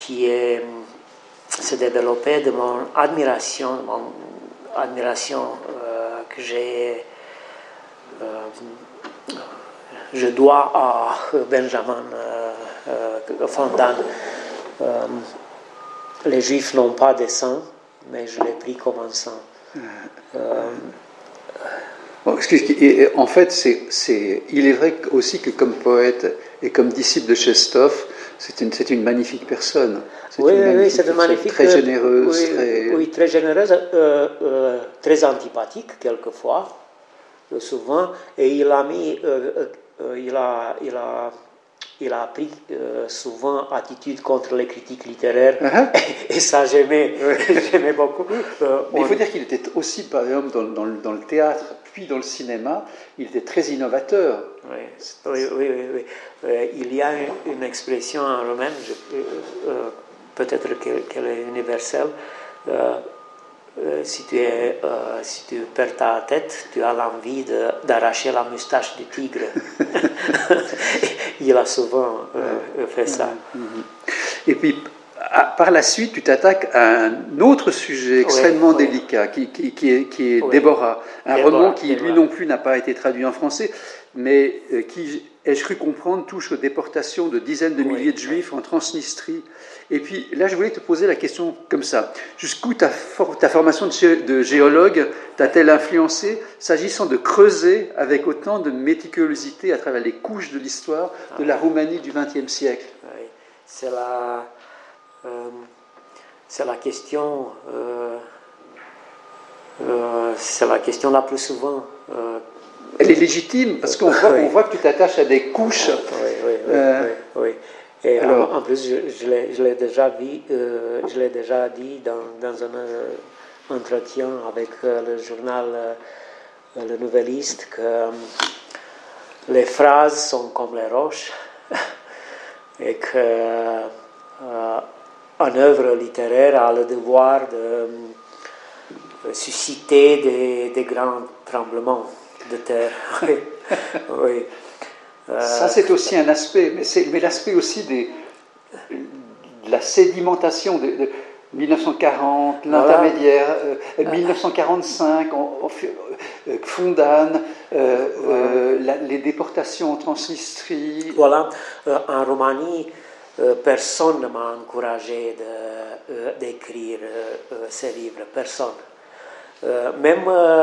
se développait de mon admiration que je dois à Benjamin Fondan. Les Juifs n'ont pas de sang, mais je l'ai pris comme un sang. En fait, il est vrai aussi que comme poète et comme disciple de Chestov, c'est une magnifique personne. Oui, c'est une magnifique très généreuse. Oui, très généreuse, très antipathique quelquefois, souvent. Et il a pris souvent attitude contre les critiques littéraires. Et ça, j'aimais beaucoup. Mais il faut dire qu'il était aussi, par exemple, dans le théâtre, puis dans le cinéma, il était très innovateur. Oui. Il y a une expression en romain, peut-être qu'elle est universelle. Si tu perds ta tête, tu as l'envie d'arracher la moustache du tigre. Il a souvent fait ça. Et puis, par la suite, tu t'attaques à un autre sujet extrêmement délicat, qui est Déborah. Un roman qui, lui non plus, n'a pas été traduit en français, mais qui, ai-je cru comprendre, touche aux déportations de dizaines de milliers de Juifs en Transnistrie. Et puis là, je voulais te poser la question comme ça. Jusqu'où ta formation de géologue t'a-t-elle influencé, s'agissant de creuser avec autant de méticulosité à travers les couches de l'histoire de la Roumanie du XXe siècle? C'est la question... c'est la question la plus souvent. Elle est légitime, parce qu'on voit que tu t'attaches à des couches. Oui. Et alors, en plus, je l'ai déjà dit dans un entretien avec le journal Le Nouvelliste, que les phrases sont comme les roches et qu'une œuvre littéraire a le devoir de susciter des grands tremblements de terre. Oui. Ça, c'est aussi un aspect, mais l'aspect aussi de la sédimentation de 1940, l'intermédiaire, 1945, Fondan, les déportations en Transnistrie. Voilà, en Roumanie, personne ne m'a encouragé d'écrire ces livres, personne. Même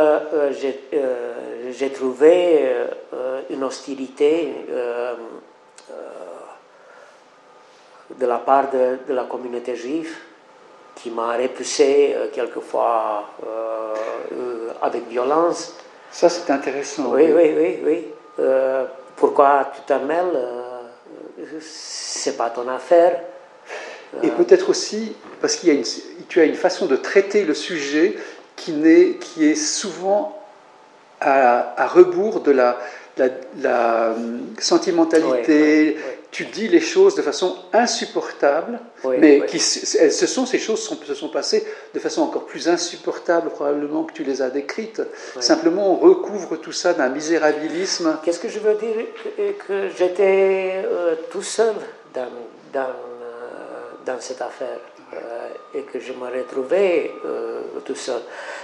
j'ai trouvé une hostilité de la part de la communauté juive qui m'a repoussé quelquefois avec violence. Ça, c'est intéressant. Oui. Pourquoi tu t'en mêles? C'est pas ton affaire. Et peut-être aussi parce tu as une façon de traiter le sujet qui est souvent à rebours de la sentimentalité. Oui. Tu dis les choses de façon insupportable, mais ces choses se sont passées de façon encore plus insupportable probablement que tu les as décrites. Simplement, on recouvre tout ça d'un misérabilisme. Qu'est-ce que je veux dire? Que j'étais tout seul dans cette affaire et que je me retrouvais tout seul.